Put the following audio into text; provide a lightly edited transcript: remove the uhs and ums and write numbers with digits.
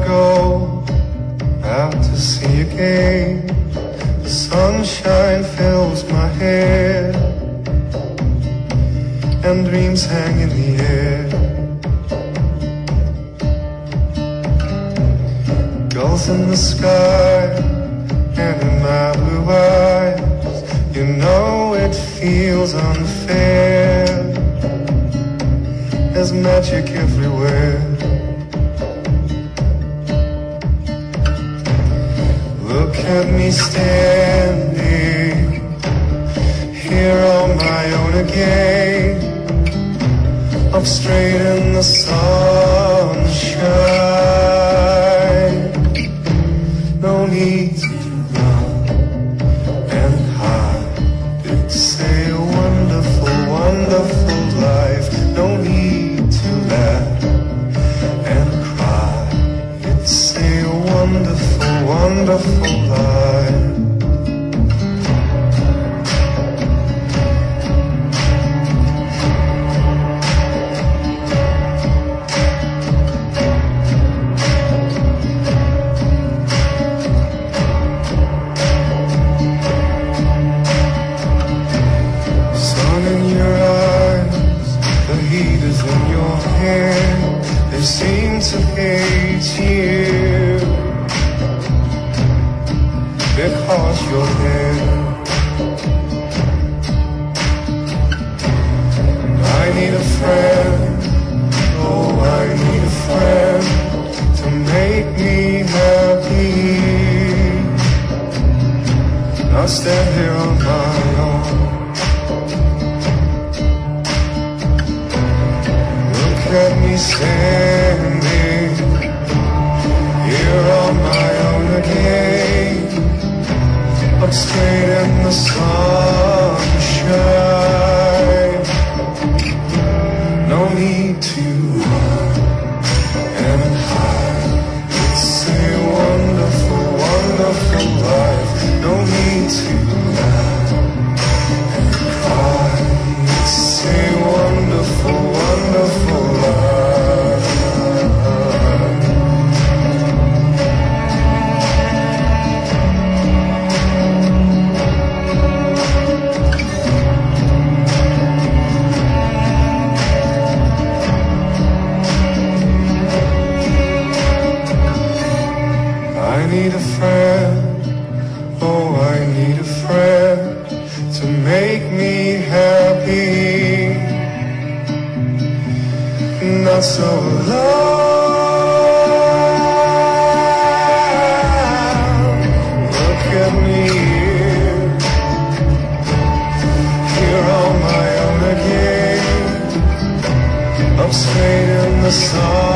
go out to sea again. The sunshine fills my head, and dreams hang in the air. Gulls in the sky and in my blue eyes, you know it feels unfair. There's magic everywhere. Look at me standing here on my own again, up straight in the sunshine. No need to run and hide. It's a wonderful, wonderful life. No need to laugh and cry. It's a wonderful, wonderful life. They seem to hate you because you're there. I need a friend, oh I need a friend to make me happy. Not stand here on my own. Look at me standing here on my own again, up straight in the sunshine. No need to run and hide. It's a wonderful, wonderful life. No need to laugh and cry. It's a wonderful, wonderful life. I need a friend, oh I need a friend to make me happy. Not so alone. Look at me here on my own again, up straight in the sun.